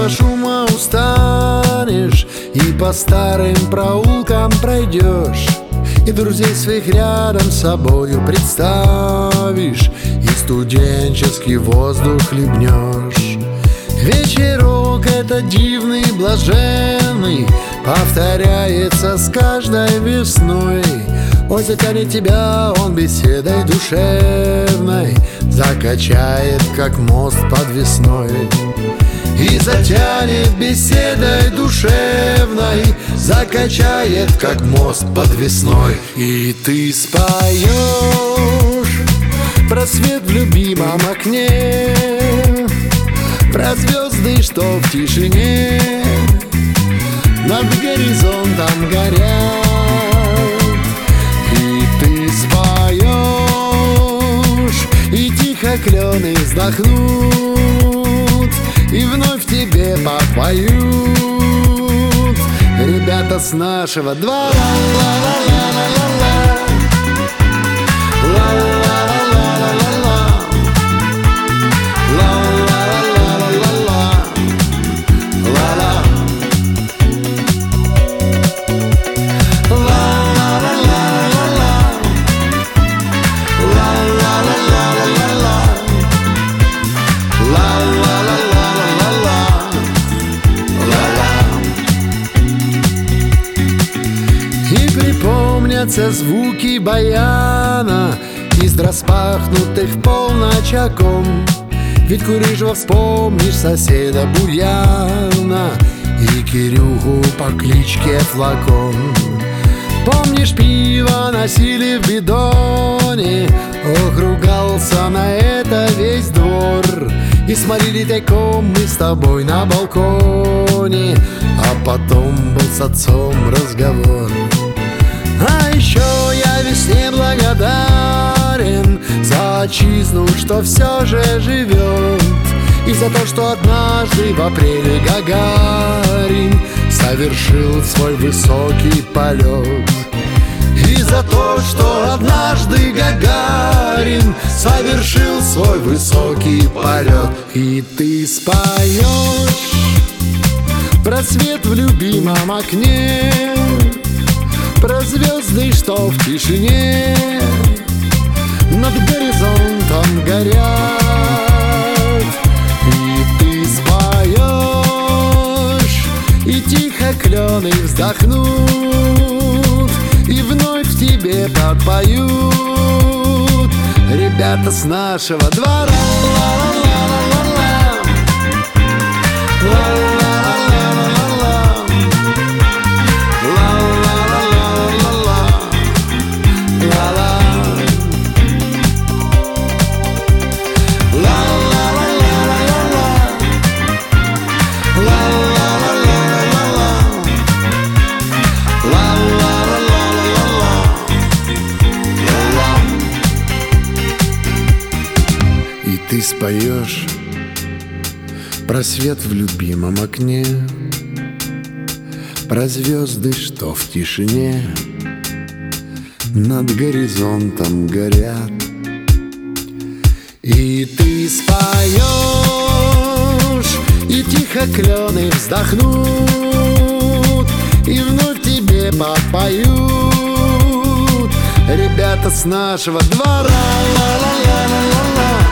этого шума устанешь и по старым проулкам пройдешь, и друзей своих рядом с собою представишь, и студенческий воздух хлебнешь. Вечерок этот дивный, блаженный повторяется с каждой весной. Ой, затянет тебя он беседой душевной, закачает, как мост подвесной. И затянет беседой душевной, закачает, как мост подвесной. И ты споешь про свет в любимом окне, про звезды, что в тишине над горизонтом горят. И ты споешь, и тихо клены вздохнут, и вновь тебе подпоют ребята с нашего двора. Припомнятся звуки баяна из распахнутых полночь окон. Ведь Курижева вспомнишь соседа Бурьяна и Кирюху по кличке Флакон. Помнишь, пиво носили в бидоне, ох, ругался на это весь двор. И смотрели тайком мы с тобой на балконе, а потом был с отцом разговор. А еще я весне благодарен за отчизну, что все же живет, и за то, что однажды в апреле Гагарин совершил свой высокий полет. И за то, что однажды Гагарин совершил свой высокий полет. И ты споешь про свет в любимом окне, про звезды, что в тишине над горизонтом горят. И ты споешь, и тихо клены вздохнут, и вновь тебе подпоют ребята с нашего двора. Ты споешь про свет в любимом окне, про звезды, что в тишине над горизонтом горят. И ты споешь, и тихо клены вздохнут, и вновь тебе подпоют ребята с нашего двора. Ла-ла-ла-ла-ла.